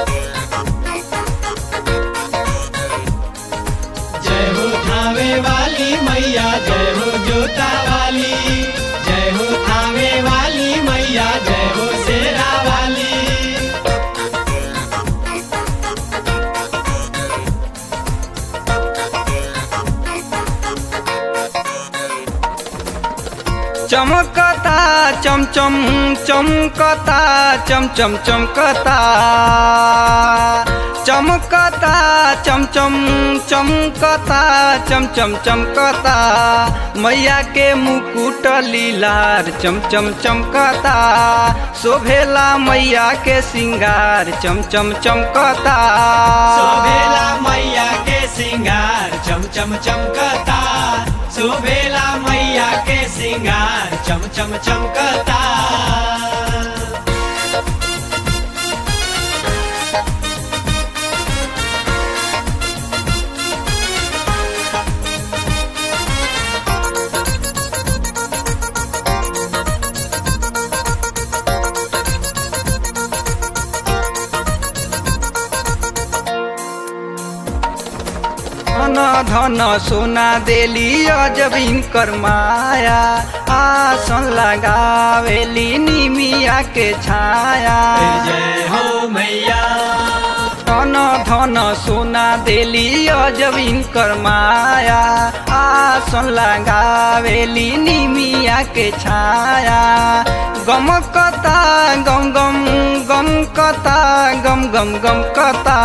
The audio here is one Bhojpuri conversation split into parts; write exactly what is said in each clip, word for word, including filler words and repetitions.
जय हो थावे वाली मैया, जय हो जोता वाली, जय हो थावे वाली मैया, जय हो शेरा वाली। चमकता चमचम चमकता चमचम चमकता, चमकता चमचम चमकता चमचम चमकता, मैया के मुकुट लीलार चमचम चमकता, शोभेला मैया के सिंगार चमचम चमकता, शोभेला मैया के सिंगार चमचम चमकता, शोभेला मैया के सिंगार चमचम चमकता। धन धन सोना देली अजब इनकर माया, आसन लगावेली निमिया के छाया। जय हो मैया। धन धन सोना देली अजब इनकर माया, आसन लगावेली निमिया के छाया। गमकता गम गम गम कता गम गम गम कता,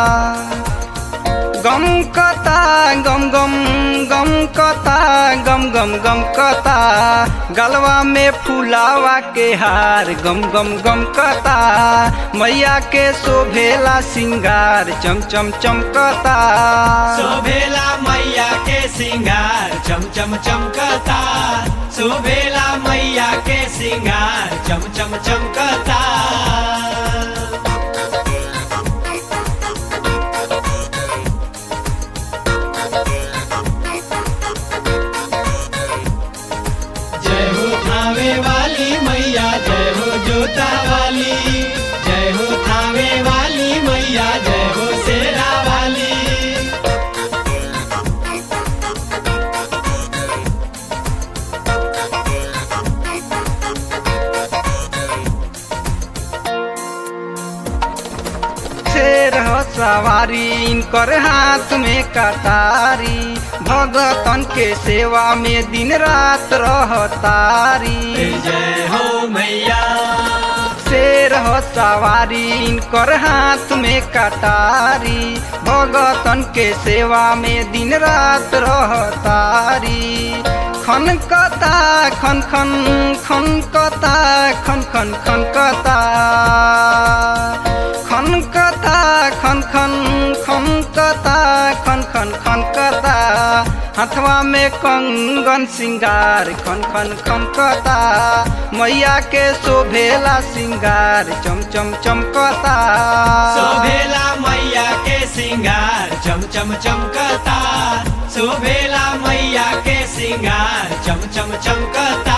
गम कता गम गम गम कता गम गम गम कता, गलवा में फुलावा के हार गम गम गम कता, मैया के शोभेला सिंगार चमचम चमकता, शोभेला मैया के सिंगार चमचम चमकता, शोभेला मैया के सिंगार चमचम चमकता। जय हो थावे वाली मैया, जय हो जोता वाली, जय हो थावे वाली मैया, जय हो शेरा वाली। शेर ह सवारी इनकर हाथ में कटारी, भगतन के सेवा में दिन रात रहतारी। जय हो मैया। शेर ह सवारी इनकर हाथ में कटारी, भगतन के सेवा में दिन रात रहतारी। खनकता खन खन खनकता खन खन खनकता, खनकता खन खन खनकता खन खन खनकता, हाथवा में कंगन सिंगार खन खन खनकता, मैया के शोभेला सिंगार चमचम चमकता, शोभेला मैया के सिंगार चमचम चमकता, शोभेला मैया के सिंगार चमचम चमकता।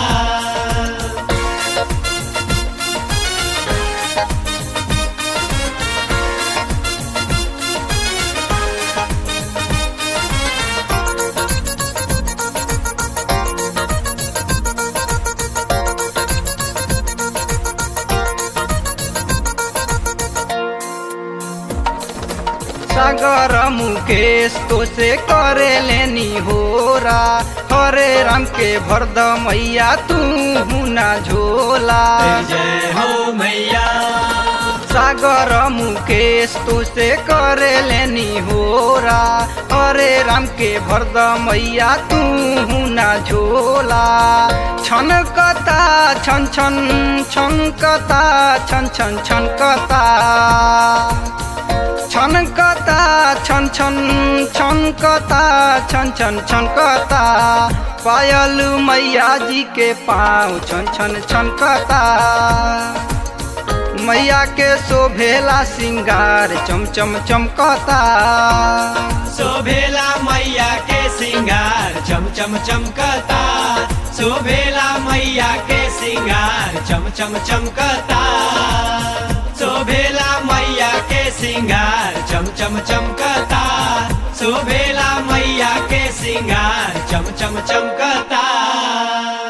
सागर मुकेश तो से करे लेनी होरा, हरे राम के भरद मैया तू ना झोला। जय हो मैया। सागर मुकेश तो से करे लेनी होरा, हरे राम के भरद मैया तू ना झोला। छनकता छन छन छनकता छन छन छनकता, छनकता छन छन छनकता छन छन छनकता, पायल मैया जी के पाँव छन छन छनकता, मैया के शोभेला सिंगार चमचम चमकता, शोभेला मैया के सिंगार चमचम चमकता, शोभेला मैया के सिंगार चमचम चमकता, शोभेला मैया सिंगार चम चम चमकता, शोभेला मैया के सिंगार चम चम चमकता।